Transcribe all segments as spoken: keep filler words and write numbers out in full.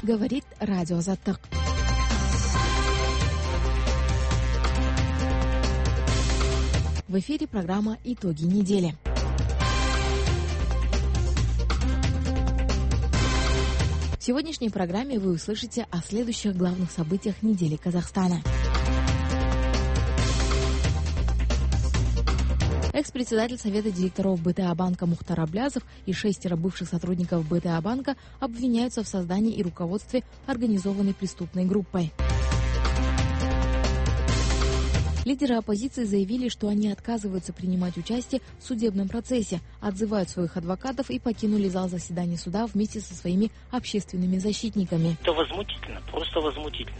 говорит радио Азаттык. В эфире программа «Итоги недели». В сегодняшней программе вы услышите о следующих главных событиях недели Казахстана. Экс-председатель Совета директоров БТА банка Мухтар Аблязов и шестеро бывших сотрудников БТА банка обвиняются в создании и руководстве организованной преступной группой. Лидеры оппозиции заявили, что они отказываются принимать участие в судебном процессе, отзывают своих адвокатов и покинули зал заседания суда вместе со своими общественными защитниками. Это возмутительно, просто возмутительно.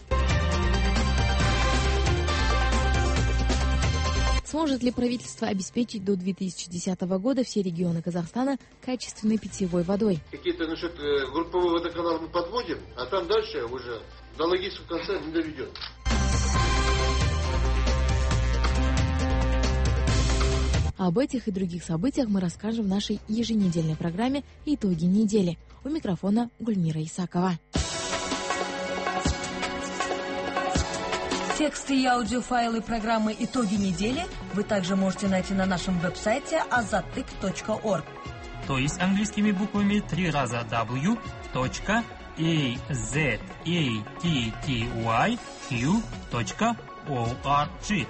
Сможет ли правительство обеспечить до две тысячи десятого года все регионы Казахстана качественной питьевой водой? Какие-то насчет э, групповой водоканал мы подводим, а там дальше уже до логического конца не доведем. Об этих и других событиях мы расскажем в нашей еженедельной программе «Итоги недели». У микрофона Гульмира Исакова. Тексты и аудиофайлы программы «Итоги недели» вы также можете найти на нашем веб-сайте азаттык точка орг. То есть английскими буквами три раза w точка a z a t t y q точка org.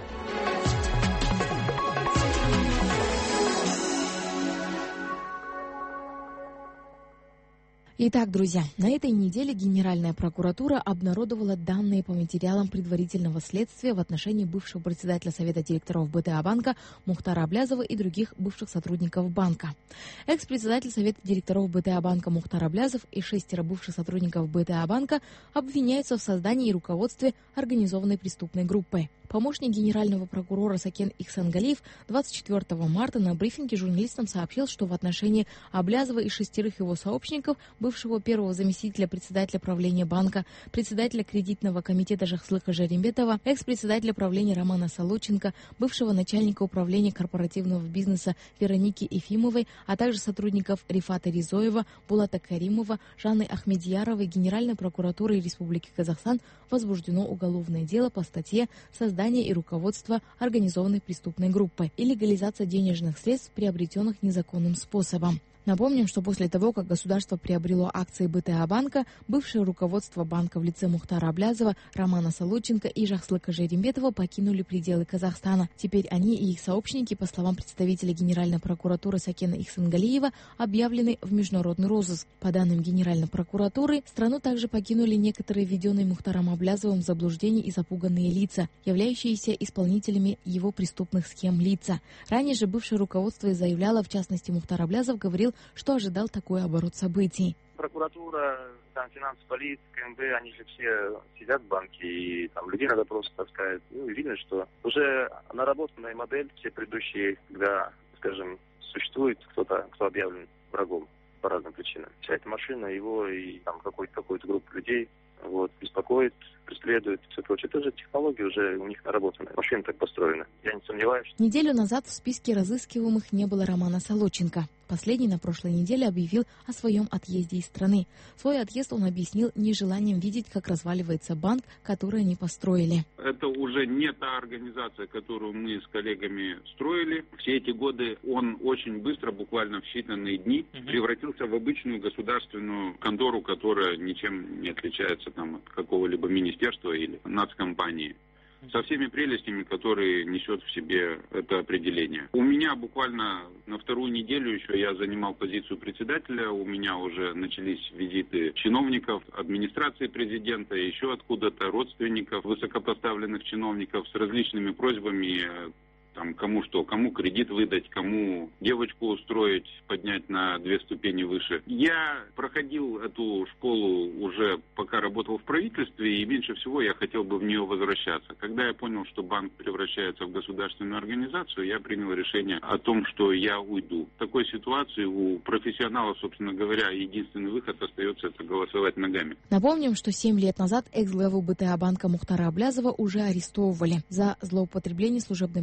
Итак, друзья, на этой неделе Генеральная прокуратура обнародовала данные по материалам предварительного следствия в отношении бывшего председателя Совета директоров БТА банка Мухтара Аблязова и других бывших сотрудников банка. Экс-председатель Совета директоров БТА банка Мухтар Аблязов и шестеро бывших сотрудников БТА банка обвиняются в создании и руководстве организованной преступной группой. Помощник генерального прокурора Сакен Ихсангалиев двадцать четвёртого марта на брифинге журналистам сообщил, что в отношении Аблязова и шестерых его сообщников, бывшего первого заместителя председателя правления банка, председателя кредитного комитета Жахслыка Жаримбетова, экс-председателя правления Романа Солоченко, бывшего начальника управления корпоративного бизнеса Вероники Ефимовой, а также сотрудников Рифата Ризоева, Булата Каримова, Жанны Ахмедьяровой, Генеральной прокуратуры Республики Казахстан возбуждено уголовное дело по статье «Создание и руководство организованной преступной группой и легализация денежных средств, приобретенных незаконным способом». Напомним, что после того, как государство приобрело акции БТА банка, бывшее руководство банка в лице Мухтара Аблязова, Романа Солоченко и Жахслыка Жаримбетова покинули пределы Казахстана. Теперь они и их сообщники, по словам представителя Генеральной прокуратуры Сакена Ихсангалиева, объявлены в международный розыск. По данным Генеральной прокуратуры, страну также покинули некоторые введенные Мухтаром Аблязовым в заблуждение и запуганные лица, являющиеся исполнителями его преступных схем лица. Ранее же бывшее руководство заявляло, в частности Мухтар Аблязов говорил, что ожидал такой оборот событий. Прокуратура, там, финансовая полиция, КМБ, они же все сидят в банке, и там людей надо просто таскать. Ну, видно, что уже наработанная модель, все предыдущие, когда, скажем, существует кто-то, кто объявлен врагом по разным причинам. Вся эта машина его и там какой-то какую-то группу людей вот, беспокоит, преследует, все прочее. Это же технологии уже у них наработаны. Машина так построена. Я не сомневаюсь. Неделю назад в списке разыскиваемых не было Романа Солоченко. Последний на прошлой неделе объявил о своем отъезде из страны. Свой отъезд он объяснил нежеланием видеть, как разваливается банк, который они построили. Это уже не та организация, которую мы с коллегами строили. Все эти годы он очень быстро, буквально в считанные дни, угу. превратился в обычную государственную контору, которая ничем не отличается там, от какого-либо министерства или нацкомпании. Со всеми прелестями, которые несет в себе это определение. У меня буквально на вторую неделю еще я занимал позицию председателя, у меня уже начались визиты чиновников администрации президента, еще откуда-то родственников, высокопоставленных чиновников с различными просьбами, там, кому что, кому кредит выдать, кому девочку устроить, поднять на две ступени выше. Я проходил эту школу уже пока работал в правительстве, и меньше всего я хотел бы в нее возвращаться. Когда я понял, что банк превращается в государственную организацию, я принял решение о том, что я уйду. В такой ситуации у профессионалов, собственно говоря, единственный выход остается это голосовать ногами. Напомним, что семь лет назад экс-главу БТА банка Мухтара Аблязова уже арестовывали за злоупотребление служебным положением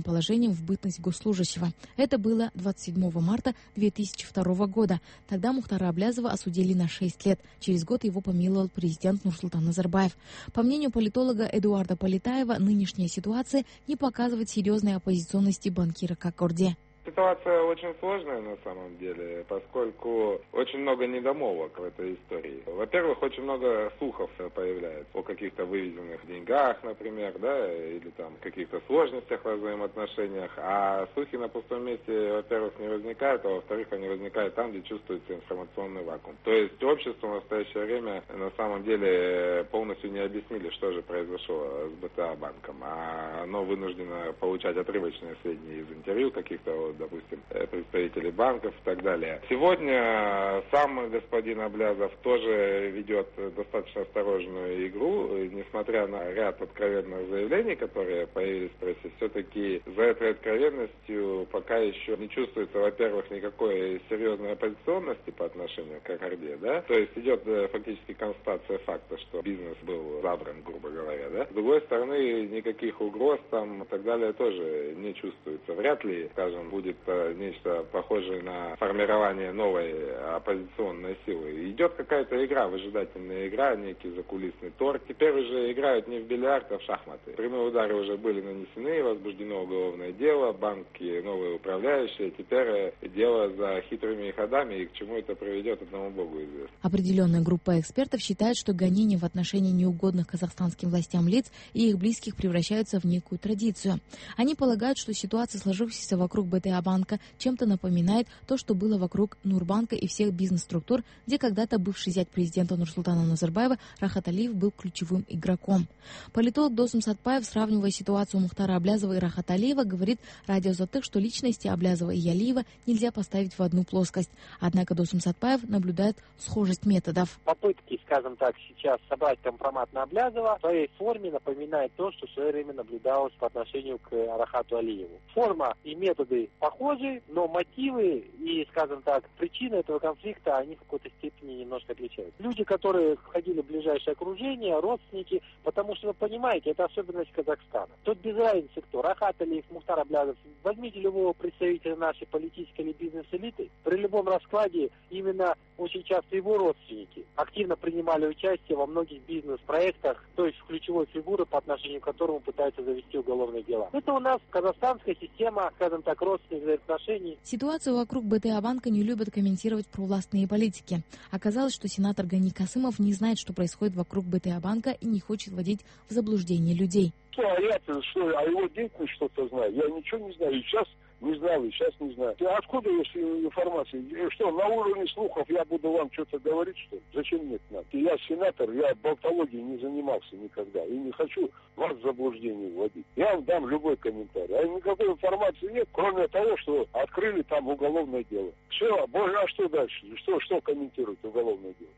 повышением в бытность госслужащего. Это было двадцать седьмого марта две тысячи второго года. Тогда Мухтара Аблязова осудили на шесть лет. Через год его помиловал президент Нурсултан Назарбаев. По мнению политолога Эдуарда Политаева, нынешняя ситуация не показывает серьезной оппозиционности банкира Кокорде. Ситуация очень сложная на самом деле, поскольку очень много недомолвок в этой истории. Во-первых, очень много слухов появляется о каких-то вывезенных деньгах, например, да, или там каких-то сложностях в взаимоотношениях, а слухи на пустом месте, во-первых, не возникают, а во-вторых, они возникают там, где чувствуется информационный вакуум. То есть общество в настоящее время на самом деле полностью не объяснили, что же произошло с БТА банком, а оно вынуждено получать отрывочные сведения из интервью каких-то, допустим, представителей банков и так далее. Сегодня сам господин Аблязов тоже ведет достаточно осторожную игру, несмотря на ряд откровенных заявлений, которые появились в прессе, все-таки за этой откровенностью пока еще не чувствуется, во-первых, никакой серьезной оппозиционности по отношению к Кокорде, да, то есть идет фактически констатация факта, что бизнес был забран, грубо говоря, да. С другой стороны, никаких угроз там и так далее тоже не чувствуется. Вряд ли, скажем, будет будет нечто похожее на формирование новой оппозиционной силы. Идет какая-то игра, выжидательная игра, некий закулисный торг. Теперь уже играют не в бильярд, а в шахматы. Прямые удары уже были нанесены, возбуждено уголовное дело, банки новые управляющие. Теперь дело за хитрыми ходами, и к чему это приведет, одному Богу известно. Определенная группа экспертов считает, что гонения в отношении неугодных казахстанским властям лиц и их близких превращаются в некую традицию. Они полагают, что ситуация, сложившаяся вокруг БТА банка, чем-то напоминает то, что было вокруг Нурбанка и всех бизнес-структур, где когда-то бывший зять президента Нурсултана Назарбаева Рахат Алиев был ключевым игроком. Политолог Досым Сатпаев, сравнивая ситуацию Мухтара Аблязова и Рахат Алиева, говорит радио «Затык», что личности Аблязова и Алиева нельзя поставить в одну плоскость. Однако Досым Сатпаев наблюдает схожесть методов. Попытки, скажем так, сейчас собрать компромат на Аблязова в своей форме напоминает то, что в свое время наблюдалось по отношению к Рахату Алиеву. Форма и методы похожи, но мотивы и, скажем так, причины этого конфликта, они в какой-то степени немножко отличаются. Люди, которые входили в ближайшее окружение, родственники, потому что, вы понимаете, это особенность Казахстана. Тут без разницы кто, Рахат Алиев, Мухтар Аблязов. Возьмите любого представителя нашей политической или бизнес-элиты, при любом раскладе именно очень часто его родственники активно принимали участие во многих бизнес-проектах, то есть ключевой фигуры, по отношению к которому пытаются завести уголовные дела. Это у нас казахстанская система, скажем так, родственных взаимоотношений. Ситуацию вокруг БТА банка не любят комментировать провластные политики. Оказалось, что сенатор Гани Касымов не знает, что происходит вокруг БТА банка, и не хочет вводить в заблуждение людей. Что, а я что, о его деятельности что-то знаю? Я ничего не знаю. И сейчас не знал, и сейчас не знаю. Ты откуда есть информация? Что, на уровне слухов я буду вам что-то говорить, что ли? Зачем мне это надо? Я сенатор, я болтологией не занимался никогда. И не хочу вас в заблуждение вводить. Я вам дам любой комментарий. А никакой информации нет, кроме того, что открыли там уголовное дело. Все, а что дальше? Что, что комментирует уголовное дело?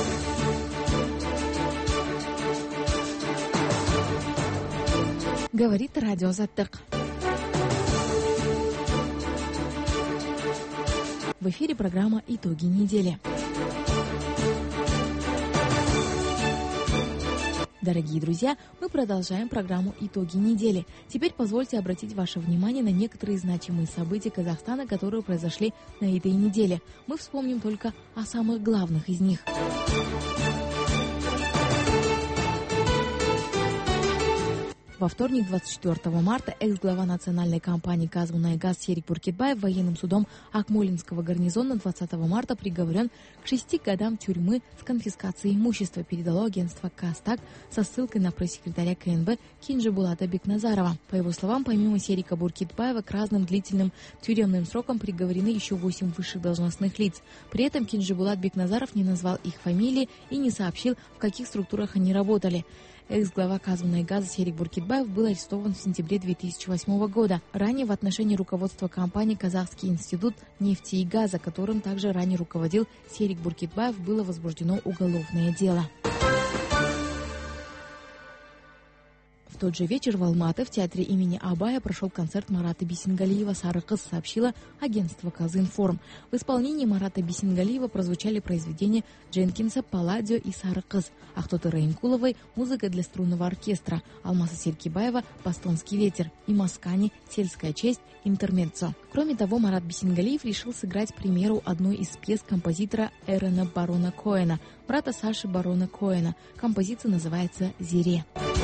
Говорит радио «Затык». В эфире программа «Итоги недели». Дорогие друзья, мы продолжаем программу «Итоги недели». Теперь позвольте обратить ваше внимание на некоторые значимые события Казахстана, которые произошли на этой неделе. Мы вспомним только о самых главных из них. Во вторник, двадцать четвёртого марта, экс-глава национальной компании «Казмунайгаз» Серик Буркитбаев военным судом Акмолинского гарнизона двадцатого марта приговорен к шести годам тюрьмы с конфискацией имущества, передало агентство «Казтаг» со ссылкой на пресс-секретаря КНБ Кинжибулата Бекназарова. По его словам, помимо Серика Буркитбаева, к разным длительным тюремным срокам приговорены еще восемь высших должностных лиц. При этом Кинжибулат Бекназаров не назвал их фамилии и не сообщил, в каких структурах они работали. Экс-глава «Казмунайгаза» Серик Буркитбаев был арестован в сентябре две тысячи восьмого года. Ранее в отношении руководства компании «Казахский институт нефти и газа», которым также ранее руководил Серик Буркитбаев, было возбуждено уголовное дело. В тот же вечер в Алматы в театре имени Абая прошел концерт Марата Бисенгалиева «Сары кыз», сообщило агентство «Казинформ». В исполнении Марата Бисенгалиева прозвучали произведения Дженкинса «Палладио» и «Сары кыз», Ахтоты Раинкуловой «Музыка для струнного оркестра», Алмаса Серкибаева «Бастонский ветер» и Маскани «Сельская честь. Интермеццо». Кроме того, Марат Бисенгалиев решил сыграть премьеру одной из пьес композитора Эрена барона Коэна, брата Саши барона Коэна. Композиция называется «Зире».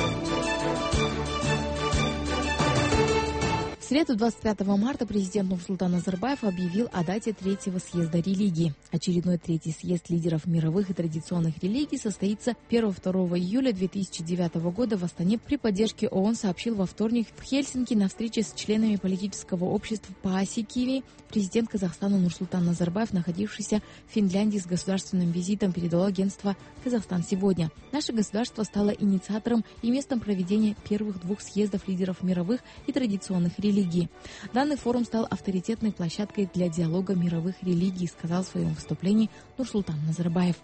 В среду двадцать пятого марта президент Нурсултан Назарбаев объявил о дате третьего съезда религий. Очередной третий съезд лидеров мировых и традиционных религий состоится первого-второго июля две тысячи девятого года в Астане при поддержке ООН, сообщил во вторник в Хельсинки на встрече с членами политического общества Паасикиви. Президент Казахстана Нурсултан Назарбаев, находившийся в Финляндии с государственным визитом, передал агентство «Казахстан сегодня». Наше государство стало инициатором и местом проведения первых двух съездов лидеров мировых и традиционных религий. Данный форум стал авторитетной площадкой для диалога мировых религий, сказал в своем выступлении Нурсултан Назарбаев.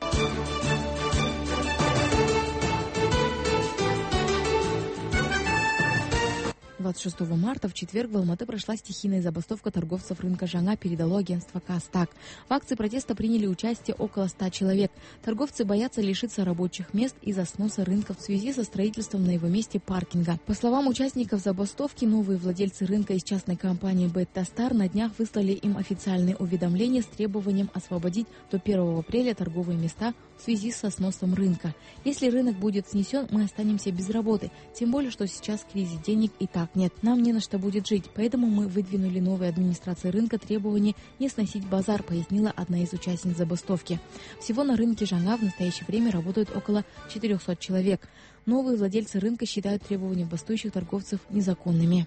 двадцать шестого марта в четверг в Алматы прошла стихийная забастовка торговцев рынка Жаңа, передало агентство Кастак. В акции протеста приняли участие около ста человек. Торговцы боятся лишиться рабочих мест из-за сноса рынка в связи со строительством на его месте паркинга. По словам участников забастовки, новые владельцы рынка из частной компании Бетта Стар на днях выслали им официальное уведомление с требованием освободить до первого апреля торговые места в связи со сносом рынка. Если рынок будет снесен, мы останемся без работы, тем более, что сейчас в кризис денег и так нет. Нам не на что будет жить, поэтому мы выдвинули новой администрации рынка требование не сносить базар, пояснила одна из участниц забастовки. Всего на рынке Жаңа в настоящее время работают около четырехсот человек. Новые владельцы рынка считают требования бастующих торговцев незаконными.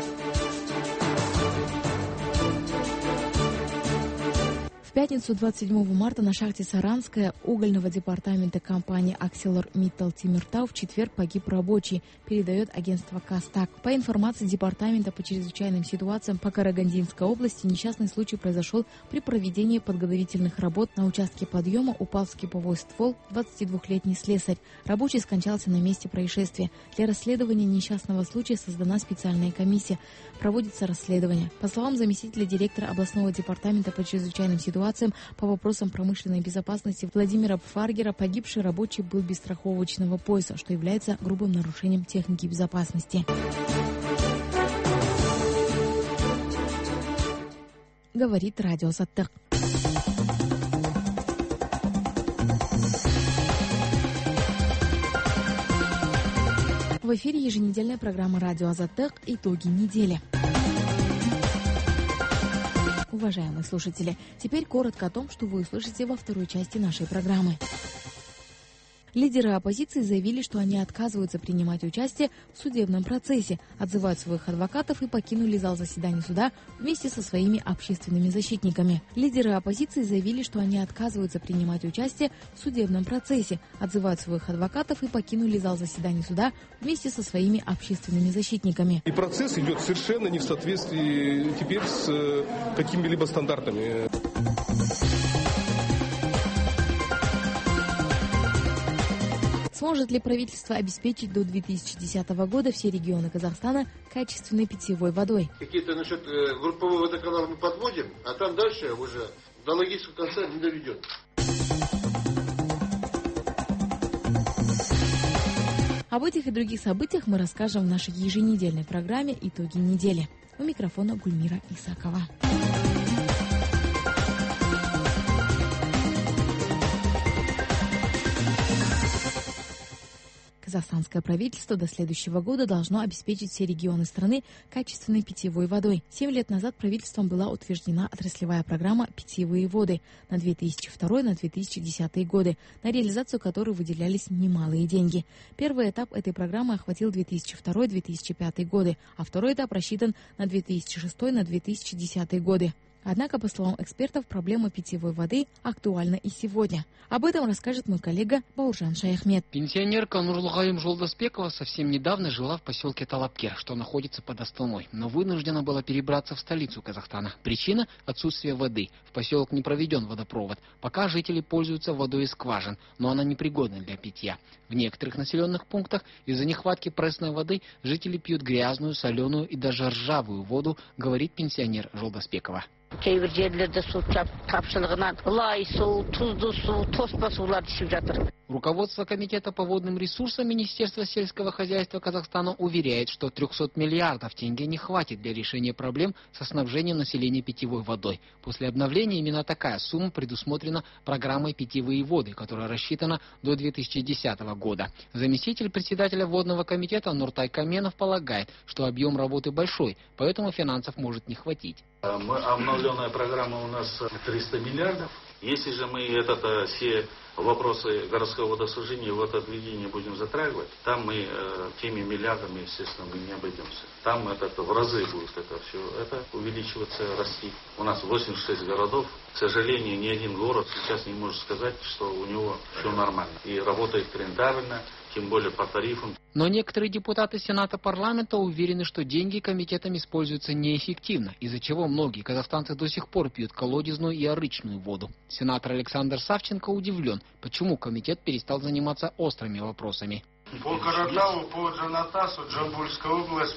В пятницу двадцать седьмого марта на шахте Саранская угольного департамента компании ArcelorMittal Тимиртау в четверг погиб рабочий, передает агентство Кастак. По информации департамента по чрезвычайным ситуациям по Карагандинской области, несчастный случай произошел при проведении подготовительных работ. На участке подъема упал скиповой ствол двадцатидвухлетний слесарь. Рабочий скончался на месте происшествия. Для расследования несчастного случая создана специальная комиссия. Проводится расследование. По словам заместителя директора областного департамента по чрезвычайным ситуациям по вопросам промышленной безопасности Владимира Пфаргера, погибший рабочий был без страховочного пояса, что является грубым нарушением техники безопасности. Говорит радио Азаттык. В эфире еженедельная программа радио Азаттык «Итоги недели». Уважаемые слушатели, теперь коротко о том, что вы услышите во второй части нашей программы. Лидеры оппозиции заявили, что они отказываются принимать участие в судебном процессе, отзывают своих адвокатов и покинули зал заседаний суда вместе со своими общественными защитниками. Лидеры оппозиции заявили, что они отказываются принимать участие в судебном процессе, отзывают своих адвокатов и покинули зал заседаний суда вместе со своими общественными защитниками. И процесс идет совершенно не в соответствии теперь с какими-либо стандартами. Сможет ли правительство обеспечить до две тысячи десятого года все регионы Казахстана качественной питьевой водой? Какие-то насчет э, групповой водоканал мы подводим, а там дальше уже до логического конца не доведем. Об этих и других событиях мы расскажем в нашей еженедельной программе «Итоги недели». У микрофона Гульмира Исакова. Казахстанское правительство до следующего года должно обеспечить все регионы страны качественной питьевой водой. Семь лет назад правительством была утверждена отраслевая программа «Питьевые воды» на две тысячи второй — на две тысячи десятый годы, на реализацию которой выделялись немалые деньги. Первый этап этой программы охватил две тысячи второй — две тысячи пятый годы, а второй этап рассчитан на две тысячи шестой — на две тысячи десятый годы. Однако, по словам экспертов, проблема питьевой воды актуальна и сегодня. Об этом расскажет мой коллега Бауыржан Шаяхмет. Пенсионерка Нурлыгаим Жолдасбекова совсем недавно жила в поселке Талапкер, что находится под Астаной, но вынуждена была перебраться в столицу Казахстана. Причина – отсутствие воды. В поселок не проведен водопровод. Пока жители пользуются водой из скважин, но она непригодна для питья. В некоторых населенных пунктах из-за нехватки пресной воды жители пьют грязную, соленую и даже ржавую воду, говорит пенсионер Жолдасбекова. Кейбір жерлерде су тапшылығынан лай су, тұзды су, тоспа суларды ішіп жатыр. Руководство Комитета по водным ресурсам Министерства сельского хозяйства Казахстана уверяет, что трехсот миллиардов тенге не хватит для решения проблем со снабжением населения питьевой водой. После обновления именно такая сумма предусмотрена программой «Питьевые воды», которая рассчитана до две тысячи десятого года. Заместитель председателя водного комитета Нуртай Каменов полагает, что объем работы большой, поэтому финансов может не хватить. Обновленная программа у нас триста миллиардов. Если же мы этот, все вопросы городского водоснабжения, водоотведения будем затрагивать, там мы э, теми миллиардами, естественно, мы не обойдемся. Там это, в разы будет это все это увеличиваться, расти. У нас восемьдесят шесть городов. К сожалению, ни один город сейчас не может сказать, что у него все нормально. И работает рентабельно, тем более по тарифам. Но некоторые депутаты Сената парламента уверены, что деньги комитетом используются неэффективно, из-за чего многие казахстанцы до сих пор пьют колодезную и арычную воду. Сенатор Александр Савченко удивлен, почему комитет перестал заниматься острыми вопросами. По Каратау, по Джанатасу, Джамбульская область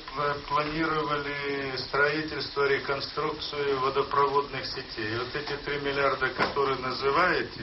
планировали строительство, реконструкцию водопроводных сетей. И вот эти три миллиарда, которые называете,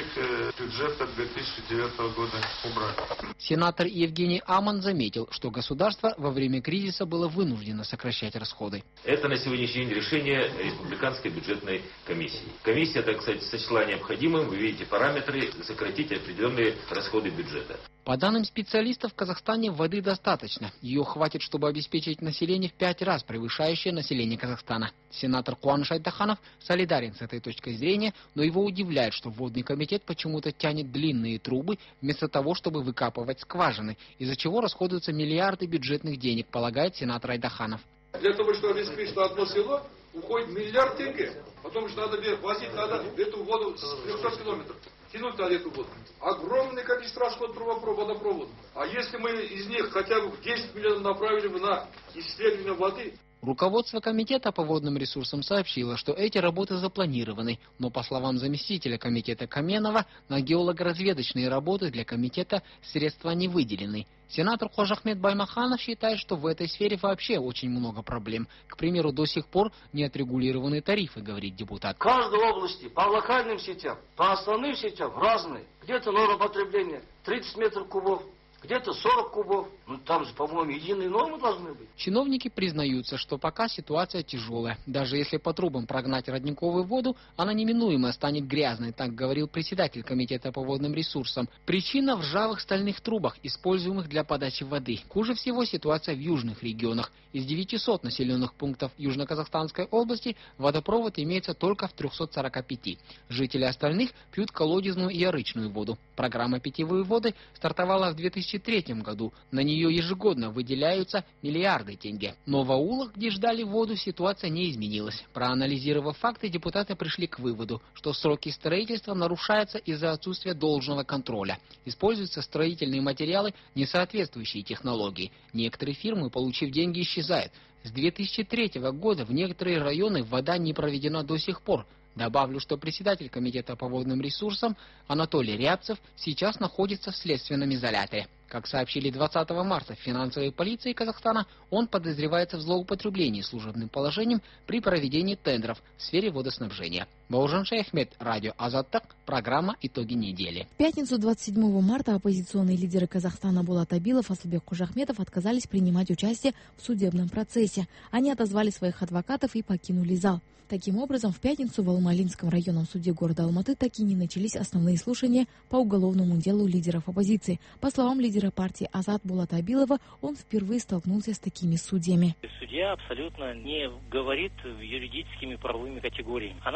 их бюджет от две тысячи девятого года убрали. Сенатор Евгений Аман заметил, что государство во время кризиса было вынуждено сокращать расходы. Это на сегодняшний день решение Республиканской бюджетной комиссии. Комиссия, так сказать, сочла необходимым, вы видите параметры, сократить определенные расходы бюджета. По данным специалистов, в Казахстане воды достаточно. Ее хватит, чтобы обеспечить население в пять раз превышающее население Казахстана. Сенатор Куаныш Айдаханов солидарен с этой точкой зрения, но его удивляет, что водный комитет почему-то тянет длинные трубы вместо того, чтобы выкапывать скважины, из-за чего расходуются миллиарды бюджетных денег, полагает сенатор Айдаханов. Для того, чтобы обеспечить одно село, уходит миллиард тенге, потому что надо возить надо эту воду с трехсот километров. Тянуть на эту воду. Огромное количество расходов водопровода. А если мы из них хотя бы десять миллионов направили на исследование воды? Руководство комитета по водным ресурсам сообщило, что эти работы запланированы, но, по словам заместителя комитета Каменова, на геолого-разведочные работы для комитета средства не выделены. Сенатор Хожахмет Баймаханов считает, что в этой сфере вообще очень много проблем. К примеру, до сих пор не отрегулированы тарифы, говорит депутат. В каждой области по локальным сетям, по основным сетям разные. Где-то норма потребления тридцать метров кубов, где-то сорок кубов. Ну там же, по-моему, единые нормы должны быть. Чиновники признаются, что пока ситуация тяжелая. Даже если по трубам прогнать родниковую воду, она неминуемо станет грязной, так говорил председатель комитета по водным ресурсам. Причина в ржавых стальных трубах, используемых для подачи воды. Хуже всего ситуация в южных регионах. Из девятисот населенных пунктов Южно-Казахстанской области водопровод имеется только в трехстах сорока пяти. Жители остальных пьют колодезную и арычную воду. Программа «Питьевые воды» стартовала в две тысячи третьем году. На нее ежегодно выделяются миллиарды тенге. Но в аулах, где ждали воду, ситуация не изменилась. Проанализировав факты, депутаты пришли к выводу, что сроки строительства нарушаются из-за отсутствия должного контроля. Используются строительные материалы, не соответствующие технологии. Некоторые фирмы, получив деньги, исчезают. С две тысячи третьего года в некоторые районы вода не проведена до сих пор. Добавлю, что председатель комитета по водным ресурсам Анатолий Рябцев сейчас находится в следственном изоляторе. Как сообщили двадцатого марта в финансовой полиции Казахстана, он подозревается в злоупотреблении служебным положением при проведении тендеров в сфере водоснабжения. Бауыржан Шаяхмет, радио Азаттык, программа «Итоги недели». В пятницу двадцать седьмого марта оппозиционные лидеры Казахстана Булат Абилов и Асылбек Кожахметов отказались принимать участие в судебном процессе. Они отозвали своих адвокатов и покинули зал. Таким образом, в пятницу в Алмалинском районном суде города Алматы так и не начались основные слушания по уголовному делу лидеров оппозиции. По словам лидера партии Азат Булата Абилова, он впервые столкнулся с такими судьями. Судья абсолютно не говорит юридическими правовыми категориями. Она использует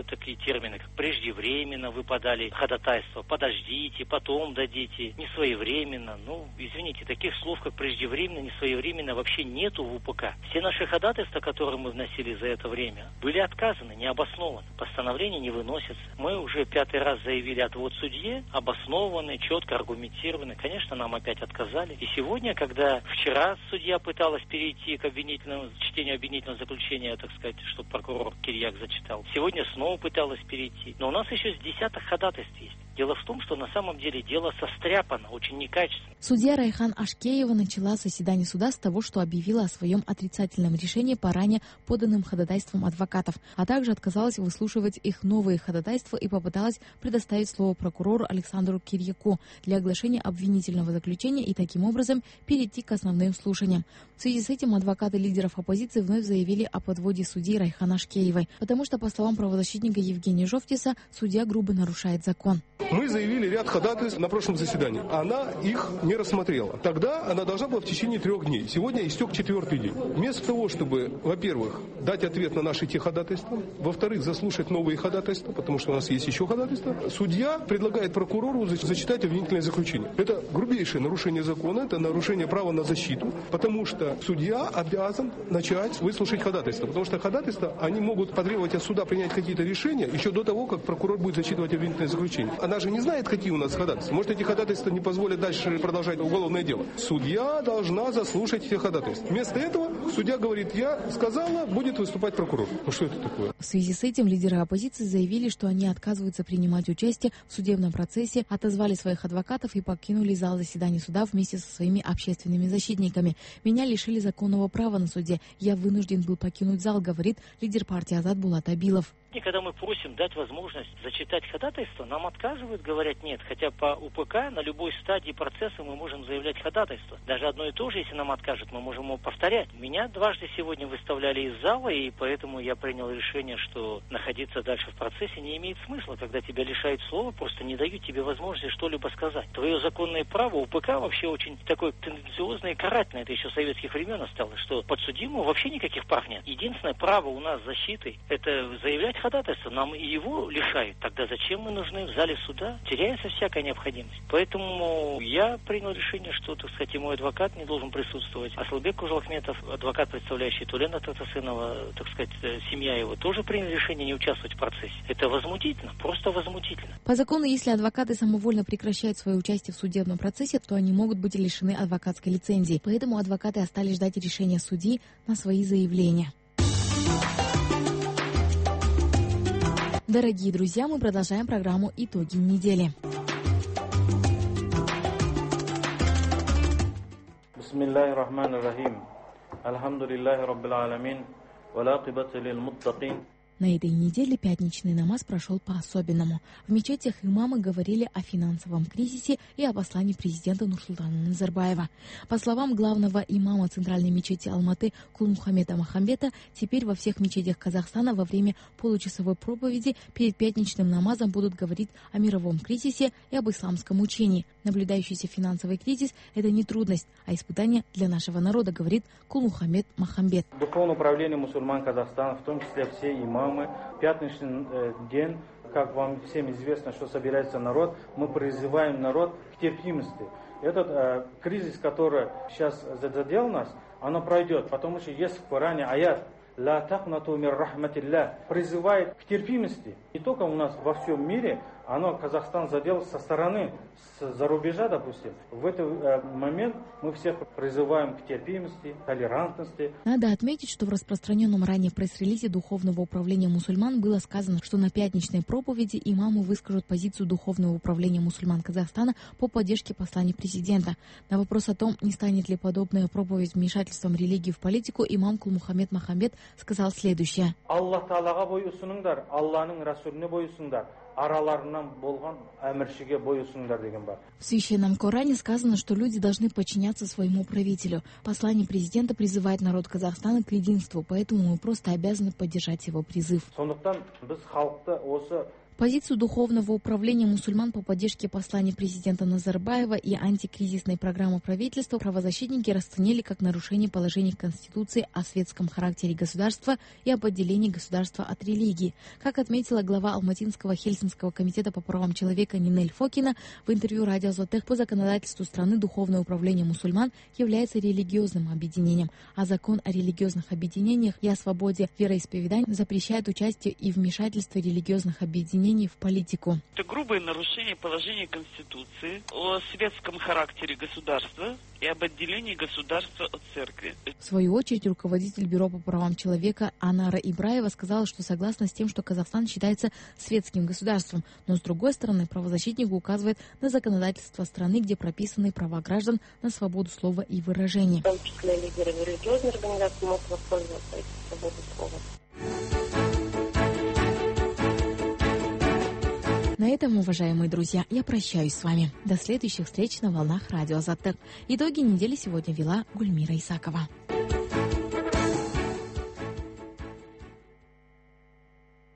вот такие термины, как преждевременно выпадали ходатайства, подождите, потом дадите, несвоевременно. Ну, извините, таких слов, как преждевременно, несвоевременно вообще нету в УПК. Все наши ходатайства, которые мы вносили за это время, были отказаны, необоснованно. Постановления не выносятся. Мы уже пятый раз заявили отвод судье, обоснованный, четко аргументированный. Конечно, нам опять отказали. И сегодня, когда вчера судья пыталась перейти к обвинительному, чтению обвинительного заключения, так сказать, чтобы прокурор Кирьяк зачитал, сегодня снова пыталась перейти. Но у нас еще с десяток ходатайств есть. Дело в том, что на самом деле дело состряпано, очень некачественно. Судья Райхан Ашкеева начала заседание суда с того, что объявила о своем отрицательном решении по ранее поданным ходатайствам адвокатов, а также отказалась выслушивать их новые ходатайства и попыталась предоставить слово прокурору Александру Кирьяку для оглашения обвинительного заключения и таким образом перейти к основным слушаниям. В связи с этим адвокаты лидеров оппозиции вновь заявили о подводе судьи Райхан Ашкеевой, потому что, по словам правозащитника Евгения Жовтиса, судья грубо нарушает закон. Мы заявили ряд ходатайств на прошлом заседании. Она их не рассмотрела. Тогда она должна была в течение трех дней. Сегодня истек четвертый день. Вместо того, чтобы, во-первых, дать ответ на наши те ходатайства, во-вторых, заслушать новые ходатайства, потому что у нас есть еще ходатайства, судья предлагает прокурору зачитать обвинительное заключение. Это грубейшее нарушение закона, это нарушение права на защиту, потому что судья обязан начать выслушать ходатайства, потому что ходатайства, они могут потребовать от суда принять какие-то решения еще до того, как прокурор будет зачитывать обвинительное заключение. Она же не знает, какие у нас ходатайства. Может, эти ходатайства не позволят дальше продолжать уголовное дело. Судья должна заслушать эти ходатайства. Вместо этого судья говорит: я сказала, будет выступать прокурор. Ну что это такое? В связи с этим лидеры оппозиции заявили, что они отказываются принимать участие в судебном процессе, отозвали своих адвокатов и покинули зал заседания суда вместе со своими общественными защитниками. Меня лишили законного права на суде. Я вынужден был покинуть зал, говорит лидер партии Азат Булат Абилов. И когда мы просим дать возможность зачитать ходатайство, нам отказывают, говорят нет. Хотя по УПК на любой стадии процесса мы можем заявлять ходатайство. Даже одно и то же, если нам откажут, мы можем его повторять. Меня дважды сегодня выставляли из зала, и поэтому я принял решение, что находиться дальше в процессе не имеет смысла. Когда тебя лишают слова, просто не дают тебе возможности что-либо сказать. Твое законное право, УПК вообще очень такое тенденциозное и карательное. Это еще советских времен осталось, что подсудимому вообще никаких прав нет. Единственное право у нас защиты – это заявлять ходатайство. Нам и его лишают. Тогда зачем мы нужны в зале суда? Теряется всякая необходимость. Поэтому я принял решение, что, так сказать, и мой адвокат не должен присутствовать. Аслыбек Кужалахметов, адвокат, представляющий Тулена Татасынова, так сказать, семья его, тоже принял решение не участвовать в процессе. Это возмутительно, просто возмутительно. По закону, если адвокаты самовольно прекращают свое участие в судебном процессе, то они могут быть лишены адвокатской лицензии. Поэтому адвокаты остались ждать решения судьи на свои заявления. Дорогие друзья, мы продолжаем программу «Итоги недели». Бисмиллахи рахмани рахим. Альхамдулиллахи раббил аламин. Ва акибату лил муттакин. На этой неделе пятничный намаз прошел по-особенному. В мечетях имамы говорили о финансовом кризисе и о послании президента Нурсултана Назарбаева. По словам главного имама центральной мечети Алматы Кулмухаммеда Махамбета, теперь во всех мечетях Казахстана во время получасовой проповеди перед пятничным намазом будут говорить о мировом кризисе и об исламском учении. Наблюдающийся финансовый кризис – это не трудность, а испытание для нашего народа, говорит Кулмухаммед Махамбет. Духовное управление мусульман Казахстана, в том числе все имамы, пятничный э, день, как вам всем известно, что собирается народ, мы призываем народ к терпимости. Этот э, кризис, который сейчас задел нас, оно пройдет, потому что есть в Коране аят «Ла такнату мир рахматилля», призывает к терпимости. Не только у нас во всем мире, оно Казахстан задел со стороны, за рубежа, допустим. В этот э, момент мы всех призываем к терпимости, толерантности. Надо отметить, что в распространенном ранее пресс-релизе Духовного управления мусульман было сказано, что на пятничной проповеди имамы выскажут позицию Духовного управления мусульман Казахстана по поддержке послания президента. На вопрос о том, не станет ли подобная проповедь вмешательством религии в политику, имам Кулмухаммед Махамбет сказал следующее. Аллах Таалага бойусуныңдар, Аллахның Расуліне бойусундар. В Священном Коране сказано, что люди должны подчиняться своему правителю. Послание президента призывает народ Казахстана к единству, поэтому мы просто обязаны поддержать его призыв. Позицию Духовного управления мусульман по поддержке послания президента Назарбаева и антикризисной программы правительства правозащитники расценили как нарушение положений Конституции о светском характере государства и об отделении государства от религии. Как отметила глава Алматинского Хельсинского комитета по правам человека Нинель Фокина в интервью радио Азатек, по законодательству страны Духовное управление мусульман является религиозным объединением, а закон о религиозных объединениях и о свободе вероисповедания запрещает участие и вмешательство религиозных объединений в политику. Это грубое нарушение положений Конституции о светском характере государства и об отделении государства от церкви. В свою очередь, руководитель Бюро по правам человека Анара Ибраева сказала, что согласна с тем, что Казахстан считается светским государством, но с другой стороны, правозащитник указывает на законодательство страны, где прописаны права граждан на свободу слова и выражения. В том числе лидеры религиозных организаций могут воспользоваться этим свободой слова. На этом, уважаемые друзья, я прощаюсь с вами. До следующих встреч на волнах радио Азатек. Итоги недели сегодня вела Гульмира Исакова.